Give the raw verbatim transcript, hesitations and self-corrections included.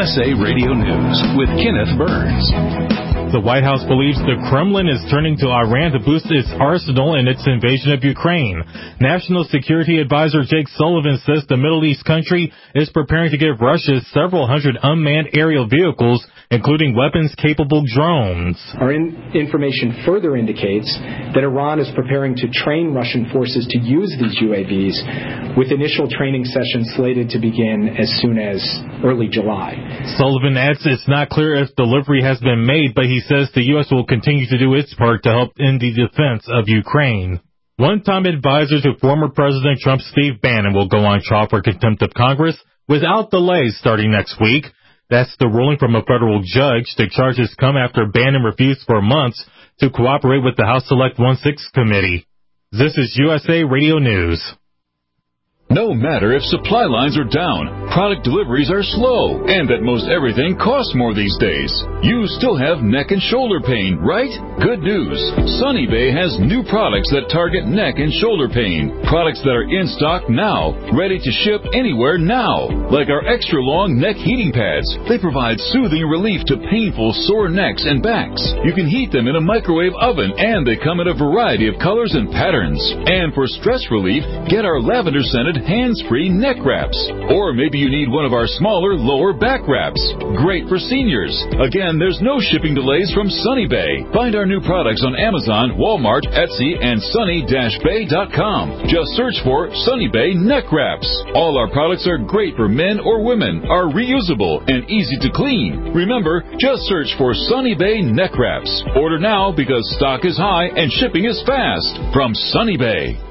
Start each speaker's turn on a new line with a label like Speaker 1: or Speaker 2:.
Speaker 1: S A Radio News with Kenneth Burns.
Speaker 2: The White House believes the Kremlin is turning to Iran to boost its arsenal in its invasion of Ukraine. National Security Advisor Jake Sullivan says the Middle East country is preparing to give Russia several hundred unmanned aerial vehicles, including weapons-capable drones.
Speaker 3: Our in- information further indicates that Iran is preparing to train Russian forces to use these U A Vs, with initial training sessions slated to begin as soon as early July.
Speaker 2: Sullivan adds it's not clear if delivery has been made, but he says the U S will continue to do its part to help in the defense of Ukraine. One-time advisor to former President Trump, Steve Bannon, will go on trial for contempt of Congress without delay starting next week. That's the ruling from a federal judge. The charges come after Bannon refused for months to cooperate with the House Select one six Committee. This is U S A Radio News.
Speaker 4: No matter if supply lines are down, product deliveries are slow, and that most everything costs more these days, you still have neck and shoulder pain, right? Good news. Sunny Bay has new products that target neck and shoulder pain. Products that are in stock now, ready to ship anywhere now. Like our extra long neck heating pads. They provide soothing relief to painful sore necks and backs. You can heat them in a microwave oven, and they come in a variety of colors and patterns. And for stress relief, get our lavender scented hands-free neck wraps. Or maybe you need one of our smaller lower back wraps. Great for seniors. Again, there's no shipping delays from Sunny Bay. Find our new products on Amazon, Walmart, Etsy, and sunny dash bay dot com. Just search for Sunny Bay neck wraps. All our products are great for men or women, are reusable, and easy to clean. Remember, just search for Sunny Bay neck wraps. Order now because stock is high and shipping is fast. From Sunny Bay.